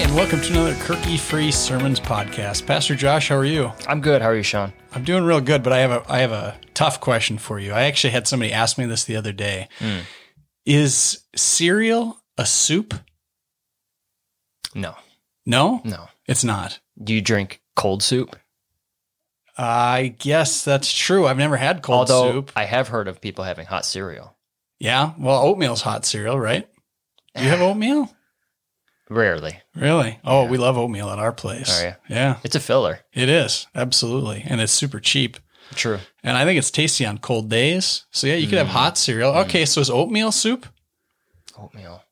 and welcome to another Kirky Free Sermons podcast. Pastor Josh, how are you? I'm good. How are you, Sean? I'm doing real good, but I have a tough question for you. I actually had somebody ask me this the other day. Is cereal a soup? No. No? No. It's not. Do you drink cold soup? I guess that's true. I've never had cold soup. I have heard of people having hot cereal. Yeah. Well, oatmeal's hot cereal, right? Do you have oatmeal? Rarely. Really? Oh, we love oatmeal at our place. Oh, yeah? Yeah. It's a filler. It is. Absolutely. And it's super cheap. True. And I think it's tasty on cold days. So yeah, you could have hot cereal. Okay, so is oatmeal soup? Oatmeal.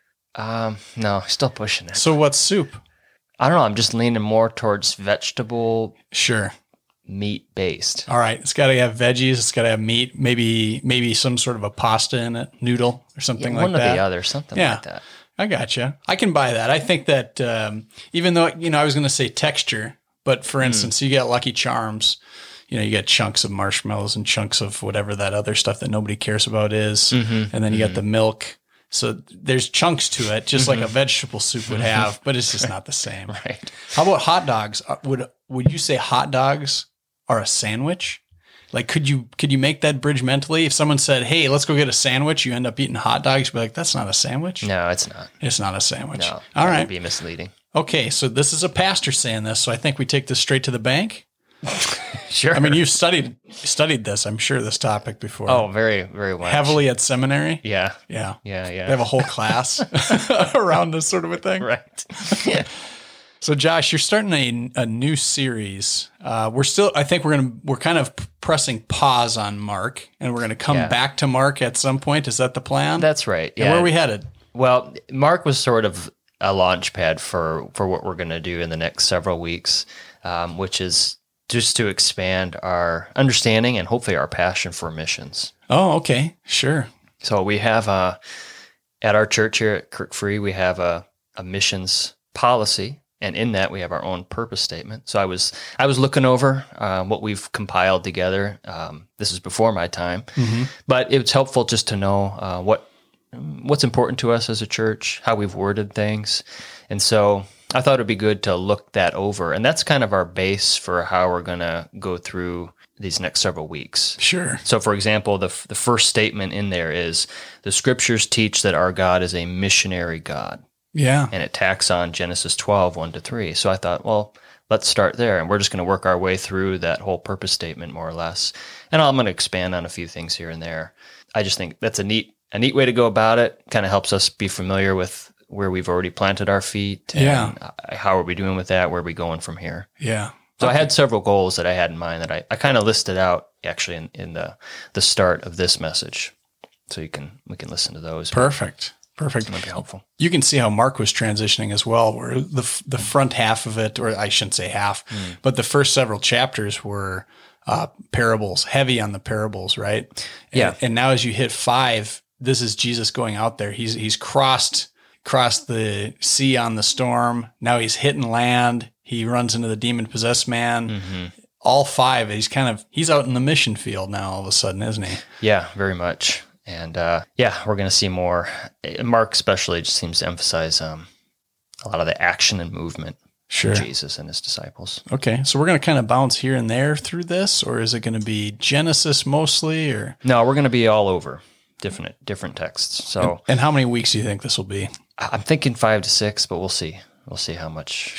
No, still pushing it. So what's soup? I don't know. I'm just leaning more towards vegetable Sure. meat based. All right. It's got to have veggies. It's got to have meat. Maybe some sort of a pasta in it, noodle or something like one that. or the other, something like that. I gotcha. I can buy that. I think that even though, I was going to say texture, but for instance, you get Lucky Charms, you get chunks of marshmallows and chunks of whatever that other stuff that nobody cares about is. And then you got the milk. So there's chunks to it, just like a vegetable soup would have, but it's just not the same. Right. How about hot dogs? Would you say hot dogs are a sandwich? Like, could you make that bridge mentally? If someone said, "Hey, let's go get a sandwich," you end up eating hot dogs. You'd be like, "That's not a sandwich." No, it's not. It's not a sandwich. No. All That right. would be misleading. Okay, so this is a pastor saying this, so I think we take this straight to the bank. Sure. I mean, you've studied this, I'm sure, this topic before. Oh, very, very much. Heavily at seminary. Yeah. Yeah. Yeah. They have a whole class around this sort of a thing. Right. Yeah. So, Josh, you're starting a new series. I think we're kind of pressing pause on Mark, and we're going to come back to Mark at some point. Is that the plan? That's right. Yeah. And where are we headed? Well, Mark was sort of a launch pad for what we're going to do in the next several weeks, which is just to expand our understanding and hopefully our passion for missions. Oh, okay. Sure. So we have at our church here at Kirk Free, we have a missions policy. And in that, we have our own purpose statement. So I was looking over what we've compiled together. This is before my time, but it's helpful just to know what's important to us as a church, how we've worded things. And so I thought it'd be good to look that over. And that's kind of our base for how we're going to go through these next several weeks. Sure. So, for example, the first statement in there is, the scriptures teach that our God is a missionary God. Yeah. And it tacks on Genesis 12, 1-3. So I thought, well, let's start there. And we're just going to work our way through that whole purpose statement, more or less. And I'm going to expand on a few things here and there. I just think that's a neat way to go about it. Kind of helps us be familiar with where we've already planted our feet. And how are we doing with that? Where are we going from here? Yeah. So I had several goals that I had in mind that I kind of listed out actually in the start of this message. So we can listen to those. Perfect. It might be helpful. You can see how Mark was transitioning as well, where the front half of it, or I shouldn't say half, but the first several chapters were parables, heavy on the parables, right? Yeah. And now as you hit 5, this is Jesus going out there. He's crossed the sea on the storm. Now he's hitting land. He runs into the demon-possessed man. All 5, he's out in the mission field now all of a sudden, isn't he? Yeah, very much. And we're going to see more. Mark especially just seems to emphasize a lot of the action and movement of Jesus and his disciples. Okay, so we're going to kind of bounce here and there through this, or is it going to be Genesis mostly? Or no, we're going to be all over different texts. So, and how many weeks do you think this will be? I'm thinking 5 to 6, but we'll see. We'll see how much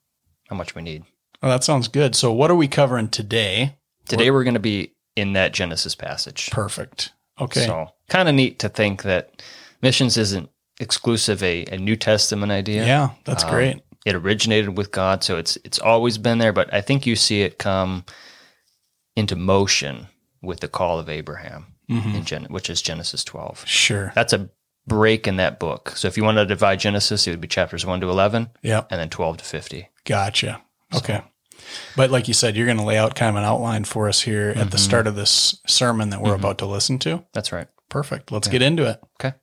we need. Well, that sounds good. So, what are we covering today? Today we're going to be in that Genesis passage. Perfect. Okay. So kind of neat to think that missions isn't exclusive a New Testament idea. Yeah, that's great. It originated with God, so it's always been there, but I think you see it come into motion with the call of Abraham, which is Genesis 12. Sure. That's a break in that book. So if you wanted to divide Genesis, it would be chapters 1 to 11, and then 12 to 50. Gotcha. Okay. But like you said, you're going to lay out kind of an outline for us here at the start of this sermon that we're about to listen to. That's right. Perfect. Let's get into it. Okay.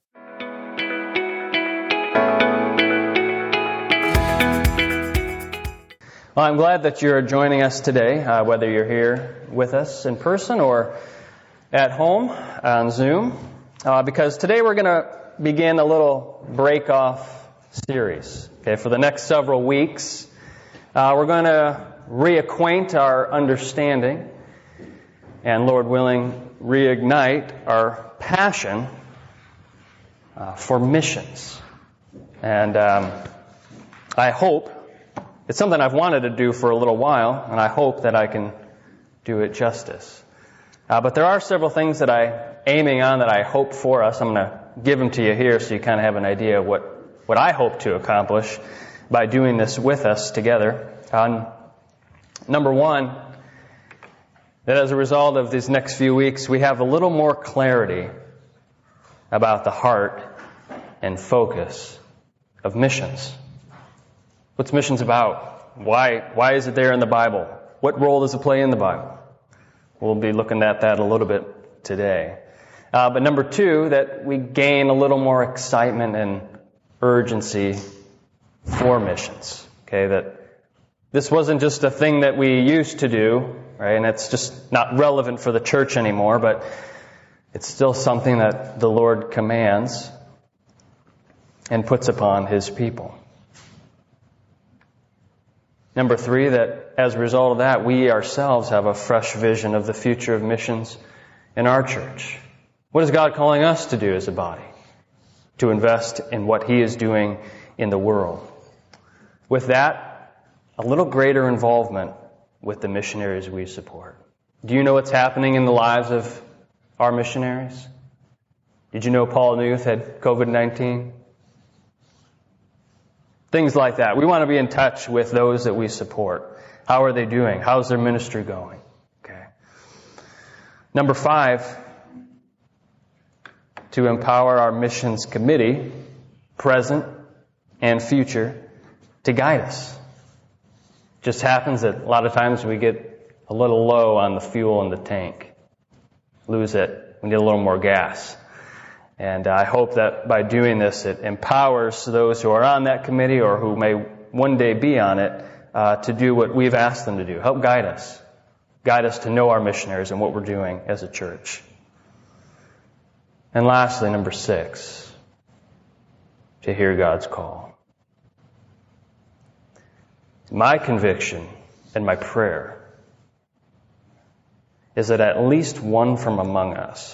Well, I'm glad that you're joining us today, whether you're here with us in person or at home on Zoom, because today we're going to begin a little break off series. Okay, for the next several weeks, we're going to reacquaint our understanding and, Lord willing, reignite our passion for missions. And I hope, it's something I've wanted to do for a little while, and I hope that I can do it justice. But there are several things that I'm aiming on that I hope for us. I'm going to give them to you here so you kind of have an idea of what I hope to accomplish by doing this with us together. Number one, that as a result of these next few weeks, we have a little more clarity about the heart and focus of missions. What's missions about? Why is it there in the Bible? What role does it play in the Bible? We'll be looking at that a little bit today. But number two, that we gain a little more excitement and urgency for missions. Okay, that this wasn't just a thing that we used to do, right? And it's just not relevant for the church anymore, but it's still something that the Lord commands and puts upon His people. Number three, that as a result of that, we ourselves have a fresh vision of the future of missions in our church. What is God calling us to do as a body? To invest in what He is doing in the world. With that, a little greater involvement with the missionaries we support. Do you know what's happening in the lives of our missionaries? Did you know Paul Newth had COVID-19? Things like that. We want to be in touch with those that we support. How are they doing? How's their ministry going? Okay. Number five, to empower our missions committee, present and future, to guide us. Just happens that a lot of times we get a little low on the fuel in the tank. Lose it. We need a little more gas. And I hope that by doing this, it empowers those who are on that committee or who may one day be on it to do what we've asked them to do. Help guide us. Guide us to know our missionaries and what we're doing as a church. And lastly, number six, to hear God's call. My conviction and my prayer is that at least one from among us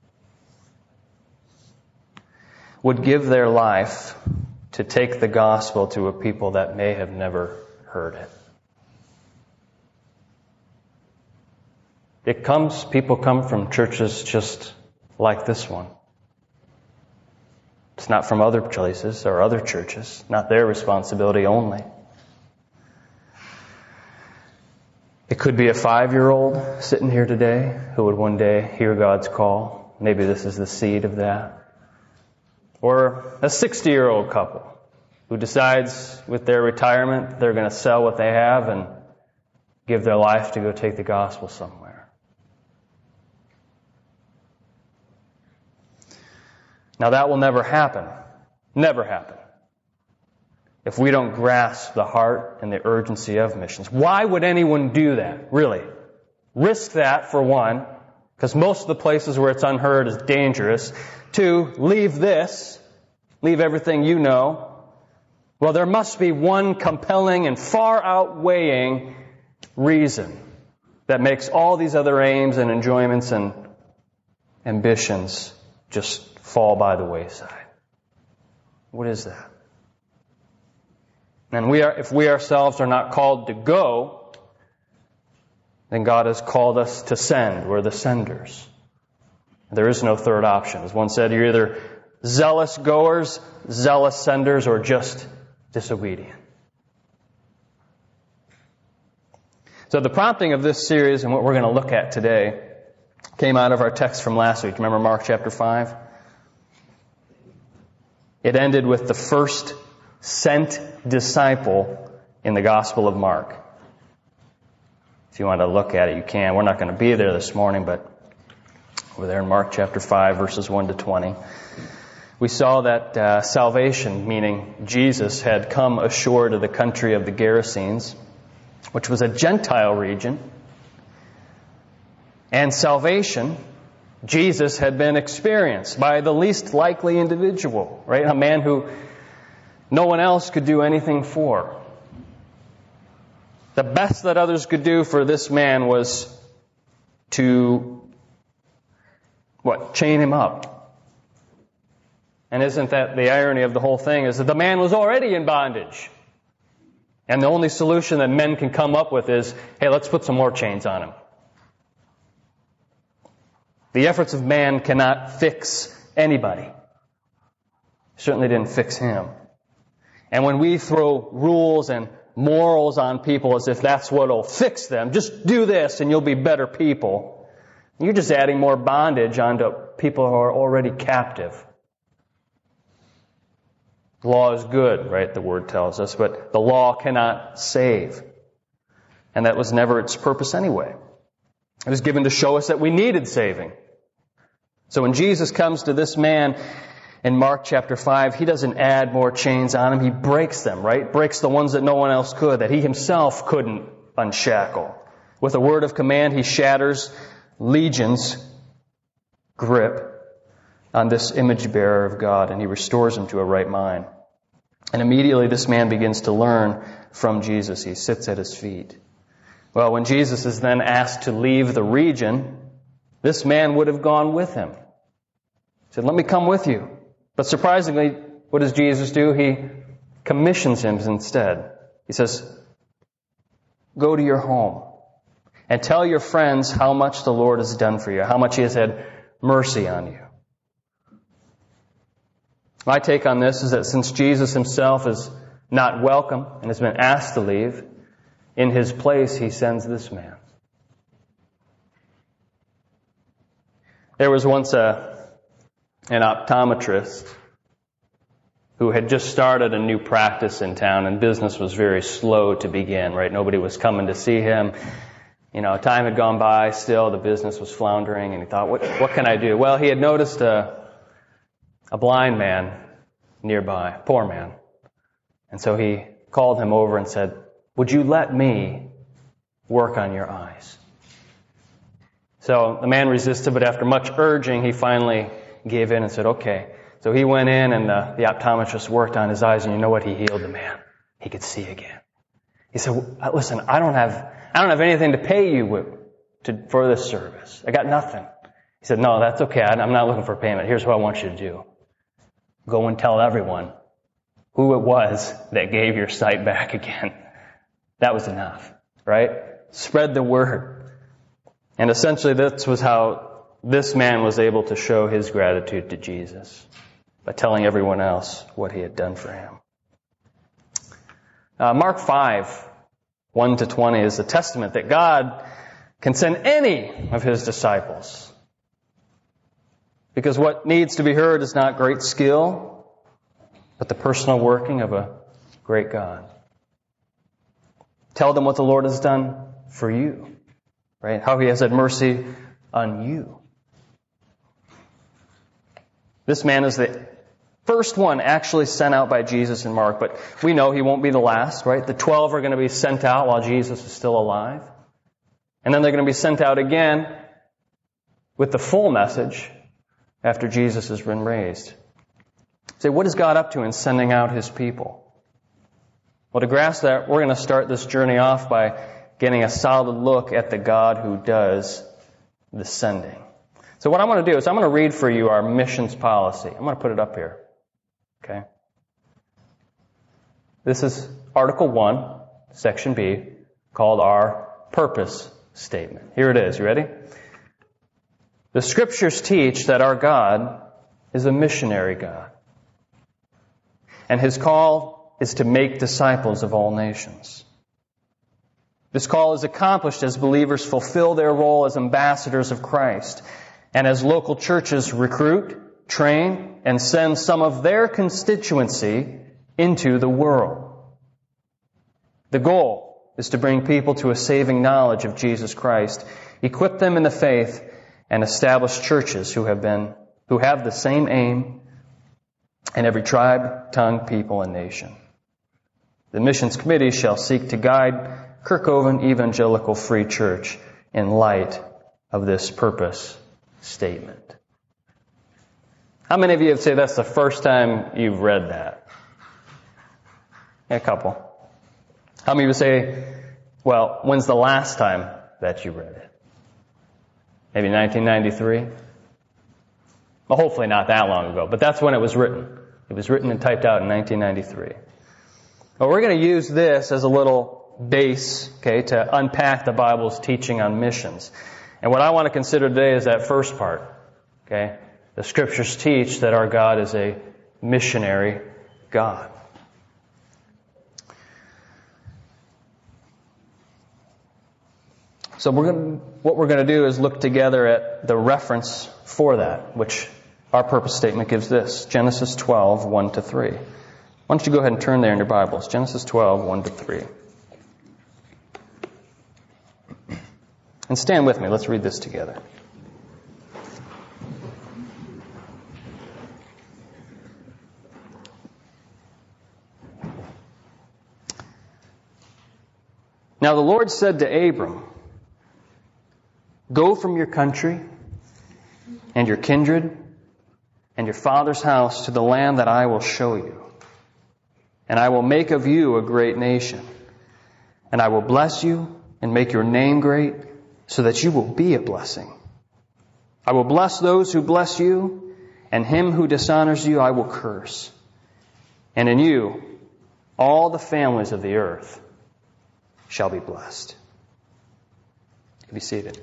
would give their life to take the gospel to a people that may have never heard it. People come from churches just like this one. It's not from other places or other churches, not their responsibility only. It could be a 5-year-old sitting here today who would one day hear God's call. Maybe this is the seed of that. Or a 60-year-old couple who decides with their retirement they're going to sell what they have and give their life to go take the gospel somewhere. Now that will never happen. Never happen. If we don't grasp the heart and the urgency of missions. Why would anyone do that, really? Risk that, for one, because most of the places where it's unheard is dangerous. 2, leave everything you know. Well, there must be one compelling and far outweighing reason that makes all these other aims and enjoyments and ambitions just fall by the wayside. What is that? And if we ourselves are not called to go, then God has called us to send. We're the senders. There is no third option. As one said, you're either zealous goers, zealous senders, or just disobedient. So the prompting of this series and what we're going to look at today came out of our text from last week. Remember Mark chapter 5? It ended with the first sent disciple in the Gospel of Mark. If you want to look at it, you can. We're not going to be there this morning, but we're there in Mark chapter 5, verses 1 to 20. We saw that salvation, meaning Jesus, had come ashore to the country of the Gerasenes, which was a Gentile region. And salvation, Jesus, had been experienced by the least likely individual, right? A man who no one else could do anything for. The best that others could do for this man was to, chain him up. And isn't that the irony of the whole thing, is that the man was already in bondage. And the only solution that men can come up with is, hey, let's put some more chains on him. The efforts of man cannot fix anybody. Certainly didn't fix him. And when we throw rules and morals on people as if that's what will fix them, just do this and you'll be better people, you're just adding more bondage onto people who are already captive. Law is good, right? The Word tells us, but the law cannot save. And that was never its purpose anyway. It was given to show us that we needed saving. So when Jesus comes to this man in Mark chapter 5, He doesn't add more chains on him. He breaks them, right? Breaks the ones that no one else could, that He Himself couldn't unshackle. With a word of command, He shatters Legion's grip on this image bearer of God, and He restores him to a right mind. And immediately this man begins to learn from Jesus. He sits at His feet. Well, when Jesus is then asked to leave the region, this man would have gone with Him. He said, let me come with you. But surprisingly, what does Jesus do? He commissions him instead. He says, go to your home and tell your friends how much the Lord has done for you, how much He has had mercy on you. My take on this is that since Jesus Himself is not welcome and has been asked to leave, in His place He sends this man. There was once an optometrist who had just started a new practice in town, and business was very slow to begin, right? Nobody was coming to see him. Time had gone by, still the business was floundering, and he thought, what can I do? Well, he had noticed a blind man nearby, poor man. And so he called him over and said, would you let me work on your eyes? So the man resisted, but after much urging, he finally gave in and said, okay. So he went in, and the optometrist worked on his eyes, and you know what? He healed the man. He could see again. He said, listen, I don't have anything to pay you for this service. I got nothing. He said, no, that's okay. I'm not looking for payment. Here's what I want you to do. Go and tell everyone who it was that gave your sight back again. That was enough, right? Spread the word. And essentially this was how this man was able to show his gratitude to Jesus, by telling everyone else what He had done for him. Mark 5, 1-20 is a testament that God can send any of His disciples. Because what needs to be heard is not great skill, but the personal working of a great God. Tell them what the Lord has done for you, right? How He has had mercy on you. This man is the first one actually sent out by Jesus in Mark, but we know he won't be the last, right? The 12 are going to be sent out while Jesus is still alive. And then they're going to be sent out again with the full message after Jesus has been raised. Say, what is God up to in sending out His people? Well, to grasp that, we're going to start this journey off by getting a solid look at the God who does the sending. So what I'm going to do is I'm going to read for you our missions policy. I'm going to put it up here. Okay? This is Article 1, Section B, called our purpose statement. Here it is. You ready? The Scriptures teach that our God is a missionary God. And His call is to make disciples of all nations. This call is accomplished as believers fulfill their role as ambassadors of Christ, and as local churches recruit, train, and send some of their constituency into the world. The goal is to bring people to a saving knowledge of Jesus Christ, equip them in the faith, and establish churches who have the same aim in every tribe, tongue, people, and nation. The missions committee shall seek to guide Kirkhoven Evangelical Free Church in light of this purpose statement. How many of you would say that's the first time you've read that? A couple. How many would say, well, when's the last time that you read it? Maybe 1993? Well, hopefully not that long ago, but that's when it was written. It was written and typed out in 1993. Well, we're going to use this as a little base, okay, to unpack the Bible's teaching on missions. And what I want to consider today is that first part, okay? The Scriptures teach that our God is a missionary God. So what we're going to do is look together at the reference for that, which our purpose statement gives this, Genesis 12, 1 to 3. Why don't you go ahead and turn there in your Bibles, Genesis 12, 1 to 3. And stand with me, let's read this together. Now the Lord said to Abram, "Go from your country and your kindred and your father's house to the land that I will show you. And I will make of you a great nation. And I will bless you and make your name great, so that you will be a blessing. I will bless those who bless you, and him who dishonors you I will curse. And in you all the families of the earth shall be blessed." Be seated.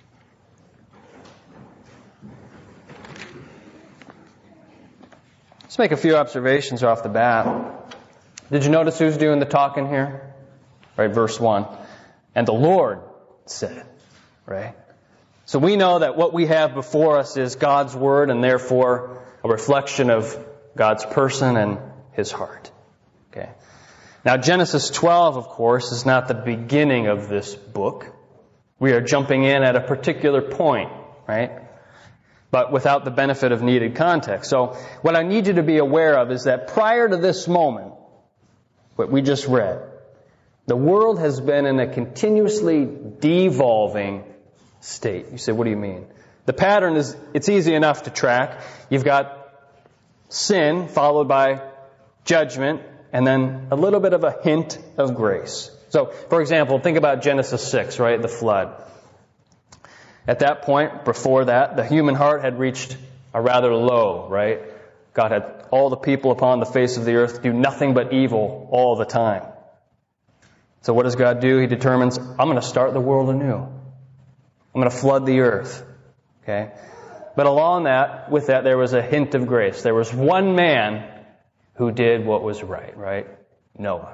Let's make a few observations off the bat. Did you notice who's doing the talking here? Right, verse 1. And the Lord said, right? So we know that what we have before us is God's Word, and therefore a reflection of God's person and His heart. Okay. Now Genesis 12, of course, is not the beginning of this book. We are jumping in at a particular point, right? But without the benefit of needed context. So what I need you to be aware of is that prior to this moment, what we just read, the world has been in a continuously devolving state. You say, what do you mean? The pattern is, it's easy enough to track. You've got sin followed by judgment, and then a little bit of a hint of grace. So, for example, think about Genesis 6, right? The flood. At that point, before that, the human heart had reached a rather low, right? God had all the people upon the face of the earth do nothing but evil all the time. So what does God do? He determines, I'm going to start the world anew. I'm going to flood the earth. Okay? But with that, there was a hint of grace. There was one man who did what was right? Noah.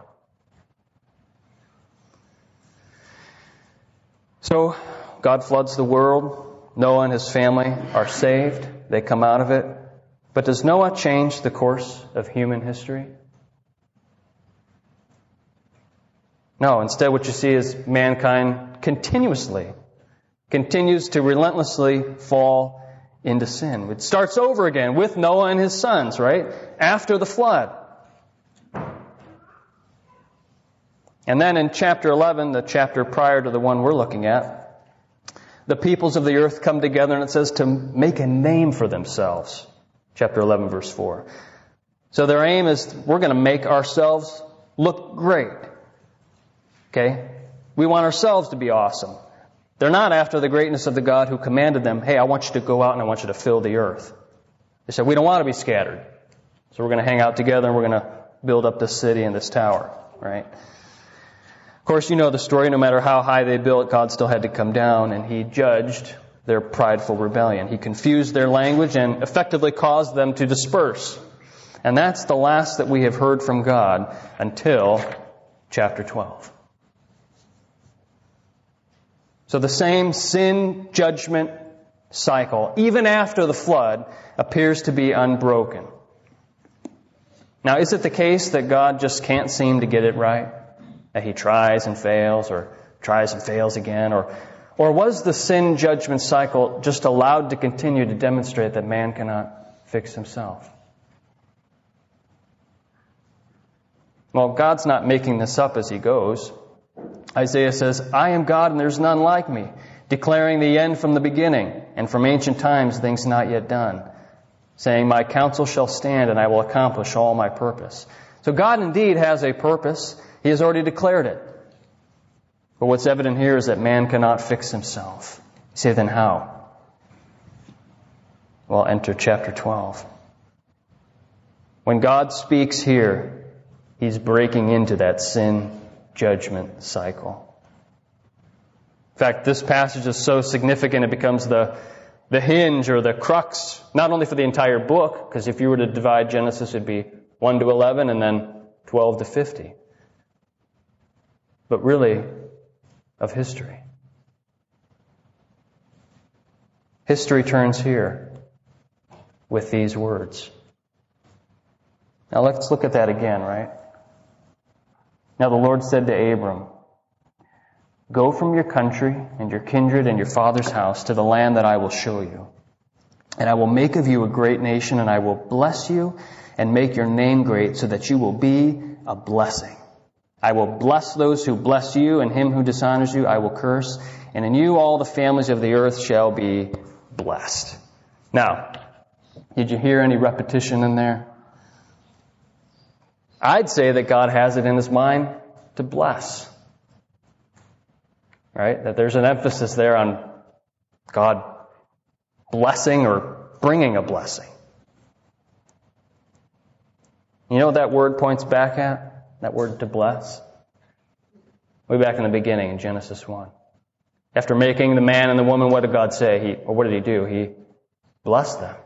So, God floods the world. Noah and his family are saved. They come out of it. But does Noah change the course of human history? No. Instead, what you see is mankind continues to relentlessly fall into sin. It starts over again with Noah and his sons, right? After the flood. And then in chapter 11, the chapter prior to the one we're looking at, the peoples of the earth come together, and it says to make a name for themselves. Chapter 11, verse 4. So their aim is, we're going to make ourselves look great. Okay? We want ourselves to be awesome. They're not after the greatness of the God who commanded them, hey, I want you to go out and I want you to fill the earth. They said, we don't want to be scattered. So we're going to hang out together and we're going to build up this city and this tower. Right? Of course, you know the story. No matter how high they built, God still had to come down, and He judged their prideful rebellion. He confused their language and effectively caused them to disperse. And that's the last that we have heard from God until chapter 12. So the same sin judgment cycle, even after the flood, appears to be unbroken. Now, is it the case that God just can't seem to get it right? That He tries and fails, or tries and fails again? Or was the sin judgment cycle just allowed to continue to demonstrate that man cannot fix himself? Well, God's not making this up as He goes. Isaiah says, I am God and there's none like me, declaring the end from the beginning, and from ancient times things not yet done, saying, my counsel shall stand and I will accomplish all my purpose. So God indeed has a purpose. He has already declared it. But what's evident here is that man cannot fix himself. You say, then how? Well, enter chapter 12. When God speaks here, He's breaking into that sin judgment cycle. In fact, this passage is so significant it becomes the hinge or the crux, not only for the entire book, because if you were to divide Genesis, it'd be 1 to 11 and then 12 to 50. But really, of history. History turns here with these words. Now let's look at that again, right? Now the Lord said to Abram, "Go from your country and your kindred and your father's house to the land that I will show you. And I will make of you a great nation, and I will bless you and make your name great, so that you will be a blessing. I will bless those who bless you, and him who dishonors you I will curse. And in you all the families of the earth shall be blessed." Now, did you hear any repetition in there? I'd say that God has it in His mind to bless. Right? That there's an emphasis there on God blessing or bringing a blessing. You know what that word points back at? That word to bless? Way back in the beginning in Genesis 1. After making the man and the woman, what did God say? What did He do? He blessed them.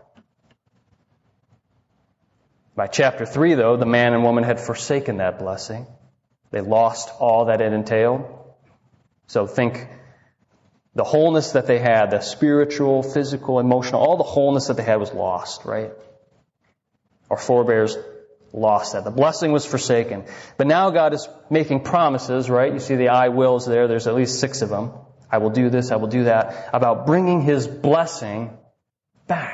By chapter 3, though, the man and woman had forsaken that blessing. They lost all that it entailed. So think the wholeness that they had, the spiritual, physical, emotional, all the wholeness that they had was lost, right? Our forebears lost that. The blessing was forsaken. But now God is making promises, right? You see the I wills there. There's at least 6 of them. I will do this, I will do that. About bringing His blessing back.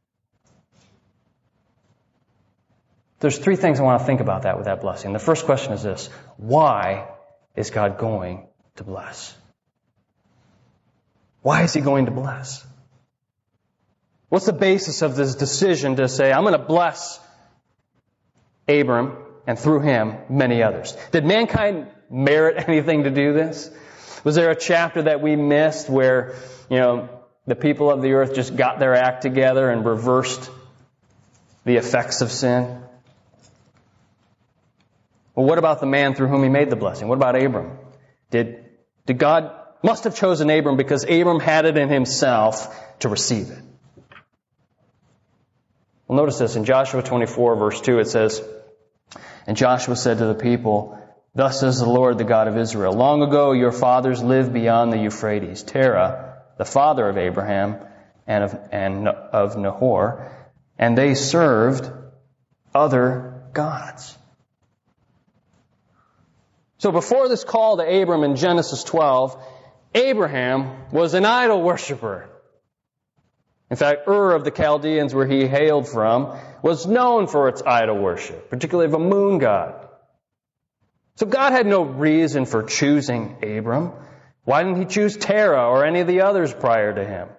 There's 3 things I want to think about that with that blessing. The first question is this: why is God going to bless? Why is He going to bless? What's the basis of this decision to say, I'm going to bless Abram and through him many others? Did mankind merit anything to do this? Was there a chapter that we missed where, the people of the earth just got their act together and reversed the effects of sin? Well, what about the man through whom He made the blessing? What about Abram? Did God must have chosen Abram because Abram had it in himself to receive it? Well, notice this. In Joshua 24, verse 2, it says, "And Joshua said to the people, Thus says the Lord, the God of Israel, long ago your fathers lived beyond the Euphrates, Terah, the father of Abraham and of Nahor, and they served other gods." So before this call to Abram in Genesis 12, Abraham was an idol worshiper. In fact, Ur of the Chaldeans, where he hailed from, was known for its idol worship, particularly of a moon god. So God had no reason for choosing Abram. Why didn't He choose Terah or any of the others prior to him?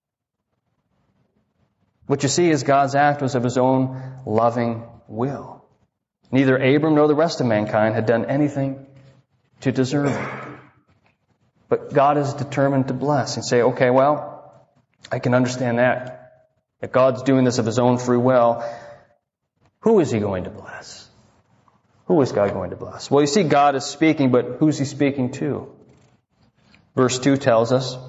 What you see is God's act was of His own loving will. Neither Abram nor the rest of mankind had done anything to deserve it. But God is determined to bless and say, okay, well, I can understand that God's doing this of His own free will. Who is He going to bless? Who is God going to bless? Well, you see, God is speaking, but who's He speaking to? Verse 2 tells us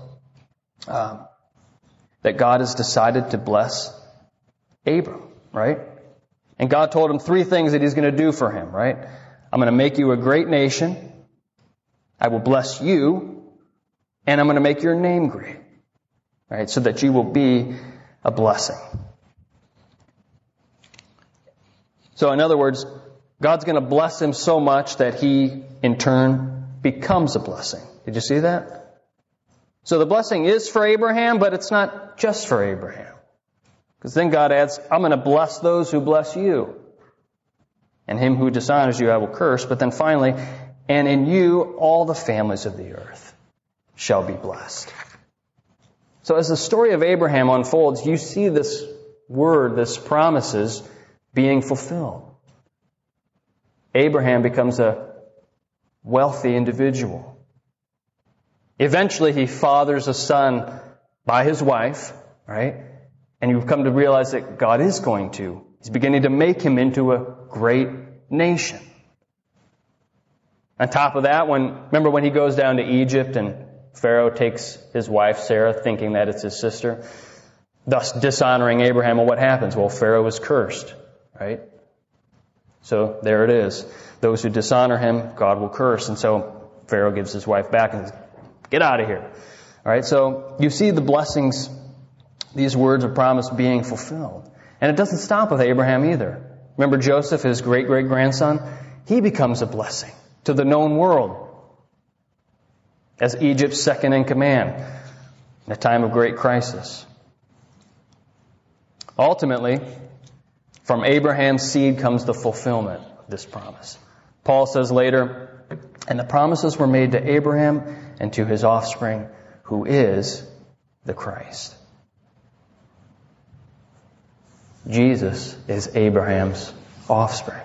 that God has decided to bless Abram, right? And God told him 3 things that He's going to do for him, right? I'm going to make you a great nation. I will bless you. And I'm going to make your name great, right? So that you will be a blessing. So in other words, God's going to bless him so much that he, in turn, becomes a blessing. Did you see that? So the blessing is for Abraham, but it's not just for Abraham. Because then God adds, I'm going to bless those who bless you. And him who dishonors you I will curse. But then finally, and in you all the families of the earth shall be blessed. So as the story of Abraham unfolds, you see this word, this promises being fulfilled. Abraham becomes a wealthy individual. Eventually, he fathers a son by his wife, right? And you come to realize that God is He's beginning to make him into a great nation. On top of that, remember when he goes down to Egypt and Pharaoh takes his wife Sarah, thinking that it's his sister, thus dishonoring Abraham. Well, what happens? Well, Pharaoh is cursed, right? So there it is. Those who dishonor him, God will curse. And so Pharaoh gives his wife back and says, get out of here. All right, so you see the blessings, these words of promise being fulfilled. And it doesn't stop with Abraham either. Remember Joseph, his great-great-grandson? He becomes a blessing to the known world as Egypt's second in command in a time of great crisis. Ultimately, from Abraham's seed comes the fulfillment of this promise. Paul says later, and the promises were made to Abraham and to his offspring, who is the Christ. Jesus is Abraham's offspring.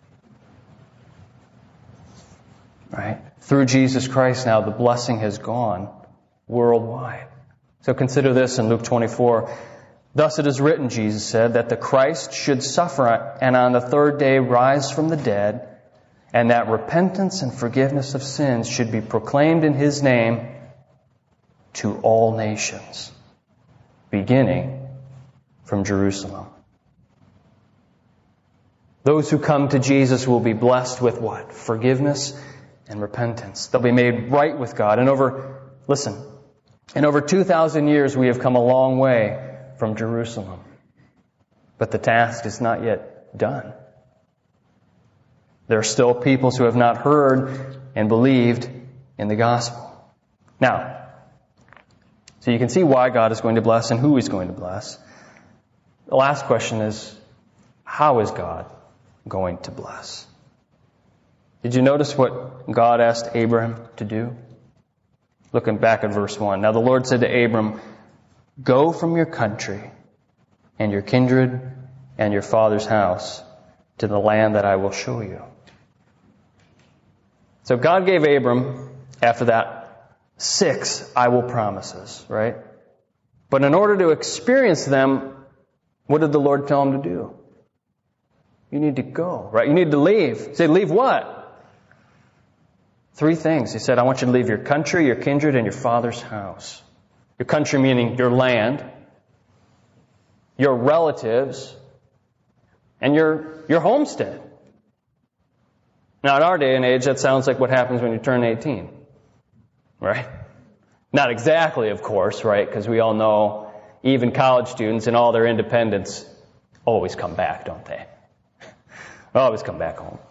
Right? Through Jesus Christ now, the blessing has gone worldwide. So consider this in Luke 24. Thus it is written, Jesus said, that the Christ should suffer and on the third day rise from the dead, and that repentance and forgiveness of sins should be proclaimed in His name to all nations, beginning from Jerusalem. Those who come to Jesus will be blessed with what? Forgiveness and repentance. They'll be made right with God. And over 2,000 years we have come a long way from Jerusalem. But the task is not yet done. There are still peoples who have not heard and believed in the gospel. Now, so you can see why God is going to bless and who He's going to bless. The last question is, how is God going to bless? Did you notice what God asked Abraham to do? Looking back at verse 1. Now the Lord said to Abram, go from your country and your kindred and your father's house to the land that I will show you. So God gave Abram, after that, 6 I will promises, right? But in order to experience them, what did the Lord tell him to do? You need to go, right? You need to leave. He said, leave what? 3 things. He said, I want you to leave your country, your kindred, and your father's house. Your country meaning your land, your relatives, and your homestead. Now, in our day and age, that sounds like what happens when you turn 18, right? Not exactly, of course, right? Because we all know even college students in all their independence always come back, don't they? Always come back home.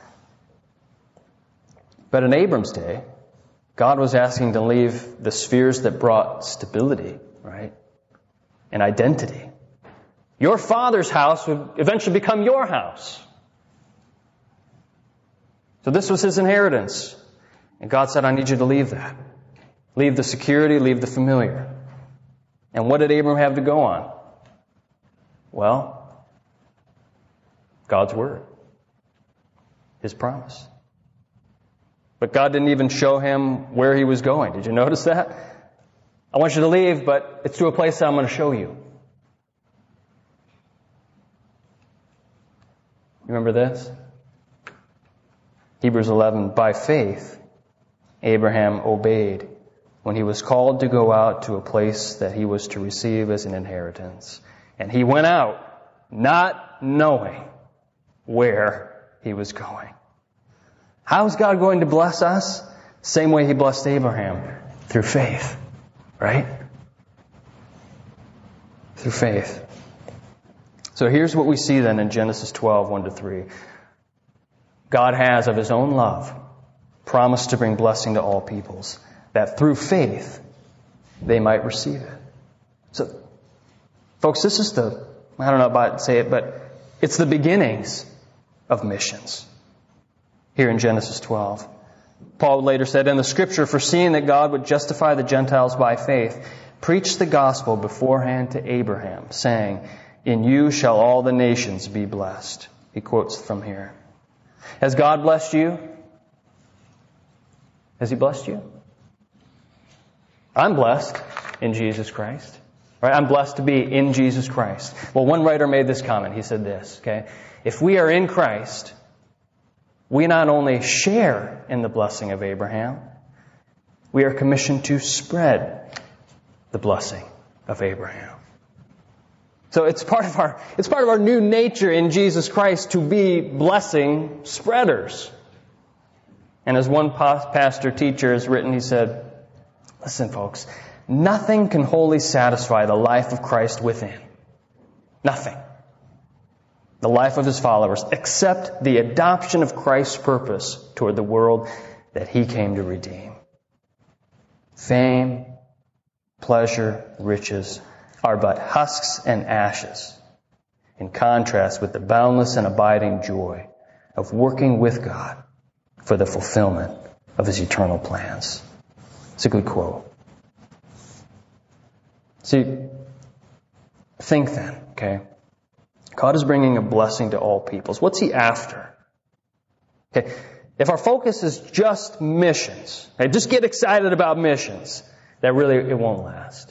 But in Abram's day, God was asking to leave the spheres that brought stability, right? And identity. Your father's house would eventually become your house. So this was his inheritance. And God said, I need you to leave that. Leave the security, leave the familiar. And what did Abram have to go on? Well, God's word. His promise. But God didn't even show him where he was going. Did you notice that? I want you to leave, but it's to a place that I'm going to show you. You remember this? Hebrews 11, by faith, Abraham obeyed when he was called to go out to a place that he was to receive as an inheritance. And he went out, not knowing where he was going. How is God going to bless us? Same way He blessed Abraham, through faith, right? Through faith. So here's what we see then in Genesis 12, 1-3. God has, of His own love, promised to bring blessing to all peoples, that through faith they might receive it. So, folks, this is I don't know about to say it, but it's the beginnings of missions. Here in Genesis 12. Paul later said, in the Scripture, foreseeing that God would justify the Gentiles by faith, preached the gospel beforehand to Abraham, saying, in you shall all the nations be blessed. He quotes from here. Has God blessed you? Has He blessed you? I'm blessed in Jesus Christ. Right? I'm blessed to be in Jesus Christ. Well, one writer made this comment. He said this, okay? If we are in Christ, we not only share in the blessing of Abraham, we are commissioned to spread the blessing of Abraham. So it's part of our new nature in Jesus Christ to be blessing spreaders. And as one pastor teacher has written, he said, listen, folks, nothing can wholly satisfy the life of Christ within. Nothing. The life of His followers, except the adoption of Christ's purpose toward the world that He came to redeem. Fame, pleasure, riches are but husks and ashes in contrast with the boundless and abiding joy of working with God for the fulfillment of His eternal plans. It's a good quote. See, think then, okay? God is bringing a blessing to all peoples. What's He after? Okay, if our focus is just missions, okay, just get excited about missions, that really, it won't last.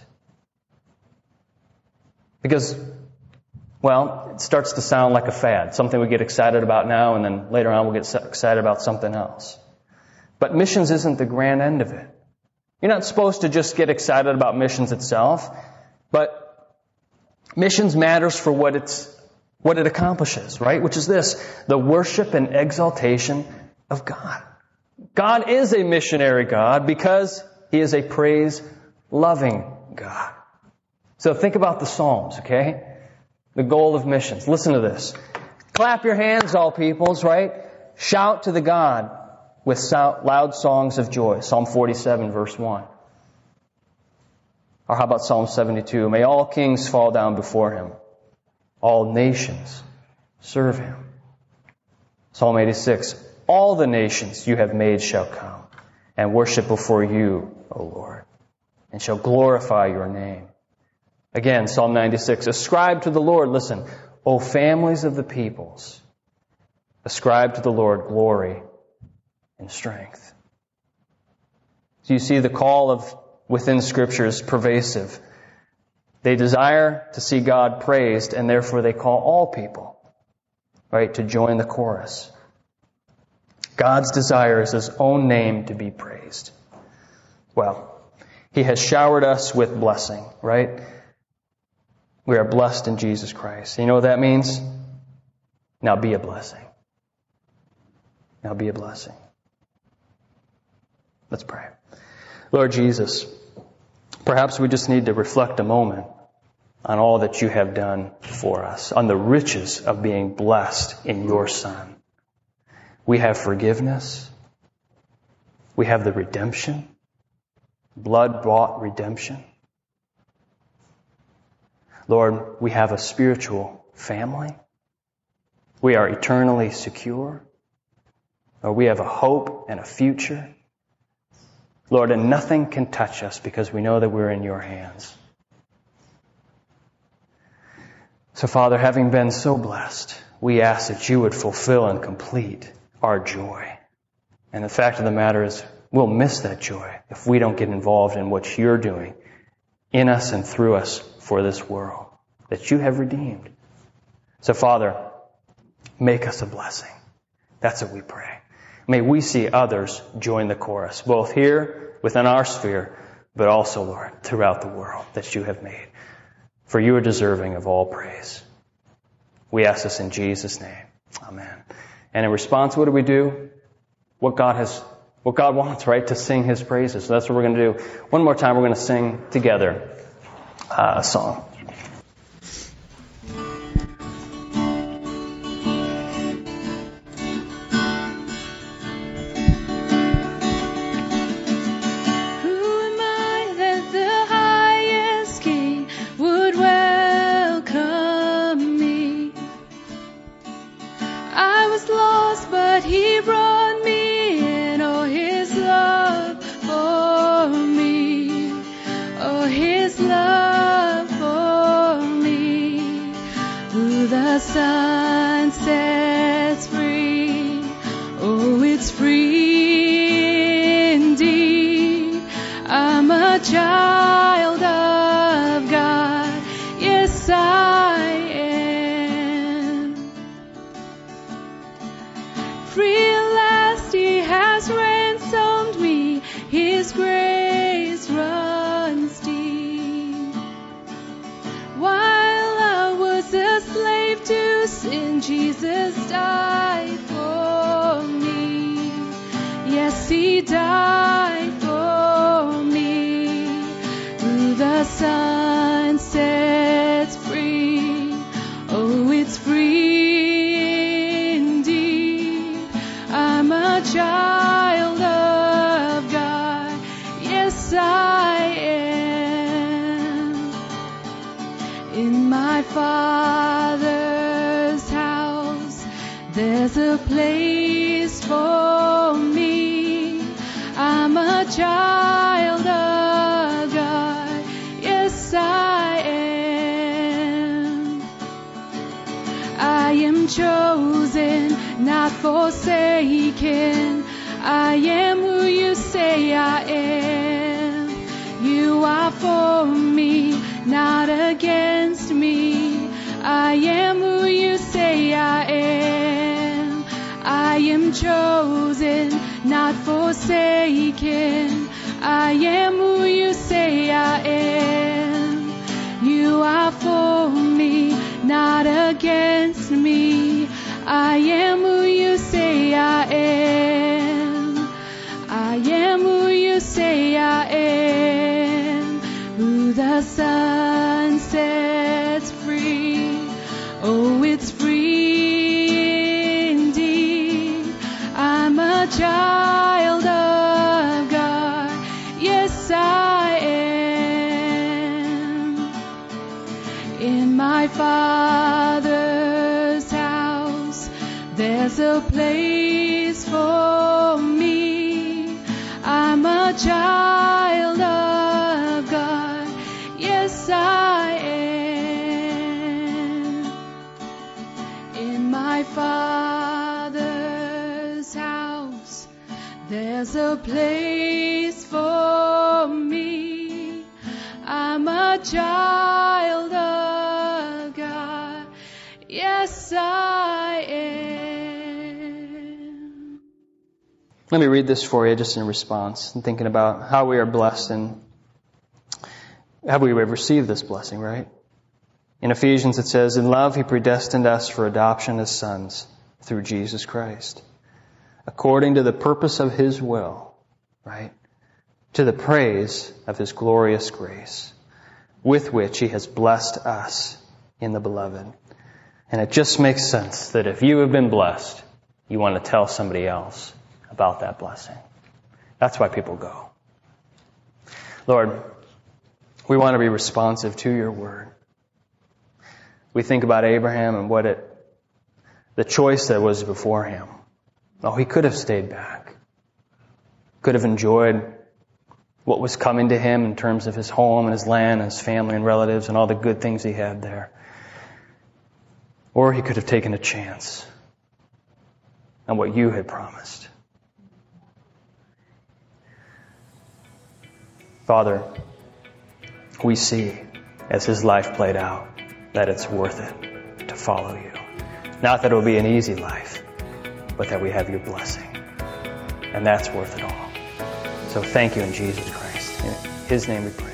Because, well, it starts to sound like a fad, something we get excited about now, and then later on we'll get excited about something else. But missions isn't the grand end of it. You're not supposed to just get excited about missions itself, but missions matters for what it accomplishes, right? Which is this, the worship and exaltation of God. God is a missionary God because He is a praise-loving God. So think about the Psalms, okay? The goal of missions. Listen to this. Clap your hands, all peoples, right? Shout to the God with loud songs of joy. Psalm 47, verse 1. Or how about Psalm 72? May all kings fall down before Him. All nations serve Him. Psalm 86. All the nations you have made shall come and worship before you, O Lord, and shall glorify your name. Again, Psalm 96. Ascribe to the Lord, listen, O families of the peoples, ascribe to the Lord glory and strength. So you see the call of within Scripture is pervasive. They desire to see God praised, and therefore they call all people, right, to join the chorus. God's desire is His own name to be praised. Well, He has showered us with blessing, right? We are blessed in Jesus Christ. You know what that means? Now be a blessing. Now be a blessing. Let's pray. Lord Jesus, perhaps we just need to reflect a moment on all that You have done for us, on the riches of being blessed in Your Son. We have forgiveness. We have the redemption, blood-bought redemption. Lord, we have a spiritual family. We are eternally secure. Lord, we have a hope and a future. Lord, and nothing can touch us because we know that we're in Your hands. So, Father, having been so blessed, we ask that You would fulfill and complete our joy. And the fact of the matter is, we'll miss that joy if we don't get involved in what You're doing in us and through us for this world that You have redeemed. So, Father, make us a blessing. That's what we pray. May we see others join the chorus, both here within our sphere, but also, Lord, throughout the world that You have made. For You are deserving of all praise. We ask this in Jesus' name. Amen. And in response, what do? What God wants, right? To sing His praises. So that's what we're going to do. One more time, we're going to sing together a song. His love for it's free indeed. I'm a child of God. Yes, I am. Free at last, He has ransomed me. His grace runs deep. While I was a slave to sin, Jesus died for me. Yes, He died for me. Who the Son sets free, oh, it's free indeed. I'm a child of God. Yes, I am. In my Father's house, there's a place for me. I'm a child of God. Yes, I am. I am chosen, not forsaken. I am who you say I am. You are for me, not against me. I am who you say I am. I am chosen, not forsaken. I am who you say I am. You are for me, not against me. I am who you say I am. I am who you say I am. Who the Son sets free, oh, it's free indeed. I'm a child of God. Yes, I am. In my Father's house, there's a place for me. I'm a child of God. Yes, I am. In my Father's house, there's a place for me. I'm a child of God. Yes, I am. Let me read this for you just in response and thinking about how we are blessed and how we have received this blessing, right? In Ephesians it says, in love He predestined us for adoption as sons through Jesus Christ, according to the purpose of His will, right? To the praise of His glorious grace, with which He has blessed us in the Beloved. And it just makes sense that if you have been blessed, you want to tell somebody else about that blessing. That's why people go. Lord, we want to be responsive to your word. We think about Abraham and the choice that was before him. Oh, he could have stayed back. Could have enjoyed what was coming to him in terms of his home and his land and his family and relatives and all the good things he had there. Or he could have taken a chance on what you had promised. Father, we see as his life played out that it's worth it to follow you. Not that it will be an easy life, but that we have your blessing. And that's worth it all. So thank you in Jesus Christ. In his name we pray.